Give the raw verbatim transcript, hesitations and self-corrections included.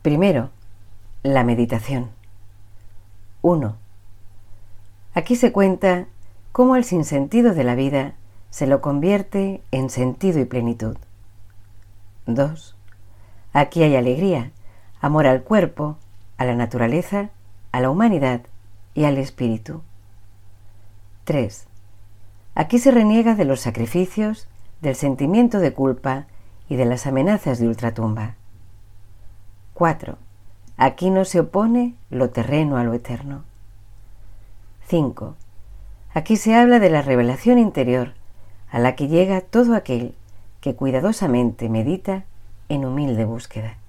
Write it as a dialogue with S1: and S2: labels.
S1: Primero, la meditación. uno. Aquí se cuenta cómo el sinsentido de la vida se lo convierte en sentido y plenitud. dos. Aquí hay alegría, amor al cuerpo, a la naturaleza, a la humanidad y al espíritu. tres. Aquí se reniega de los sacrificios, del sentimiento de culpa y de las amenazas de ultratumba. cuatro. Aquí no se opone lo terreno a lo eterno. cinco. Aquí se habla de la revelación interior a la que llega todo aquel que cuidadosamente medita en humilde búsqueda.